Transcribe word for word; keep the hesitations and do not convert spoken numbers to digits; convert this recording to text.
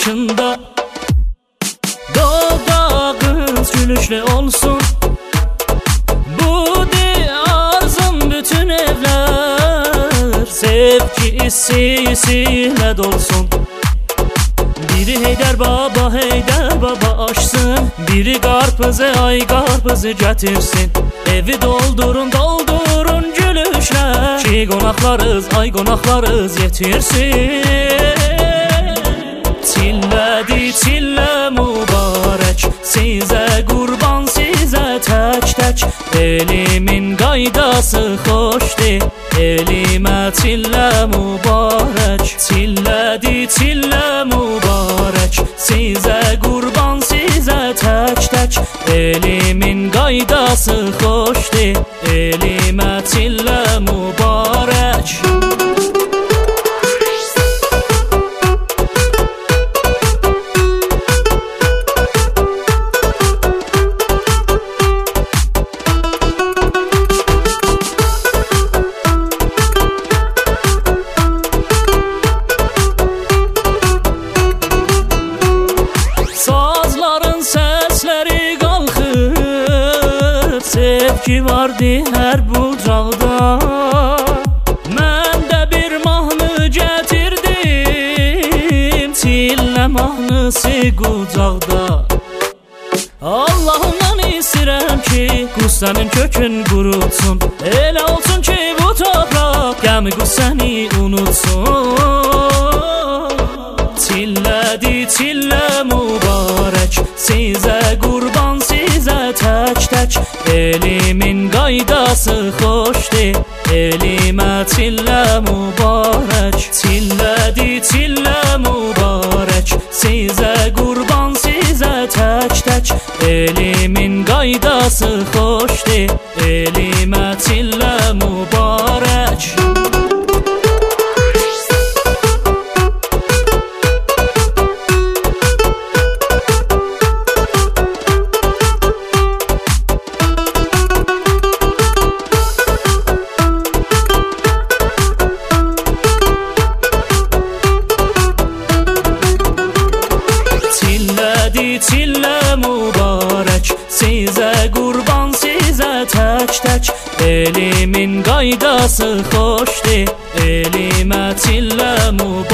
başında. Dodağınız gülüşlü olsun, budur arzum bütün evler sevgisiyle dolsun. Biri Heydər baba, Heydər baba açsın, biri qarpızı, ay qarpızı gətirsin. Evi doldurun, doldurun gülüşlə, ki qonaqlarız, ay qonaqlarız yetirsin. Çillədi çillə mübarək, sizə qurban, sizə tək-tək. Elimin qaydası xoşdur, elimə çillə mübarək. Çillədi çillə mübarək, sizə qurban, sizə tək-tək. Elimin qaydası xoşdur, elimə çillə mübarək. Sevgi vardı hər bucaqda, mən də bir mahnı gətirdim, çillə mahnısı qucaqda. Allahımdan istəyirəm ki, qüssənin kökün qurutsun, elə olsun ki bu torpaq qəmi qüssəni unutsun. Çillədi çillə mübarək, sizə qurban, sizə tək-tək. Elimin qaydası xoşdur, elimə çillə mübarək. Çillədi çillə mübarək, sizə qurban, sizə tək-tək. Elimin qaydası xoşdur, elimə çillə mübarək. Çillə mübarək, sizə qurban, sizə tək-tək. Elimin qaydası xoşdur, elimə çillə mübarək.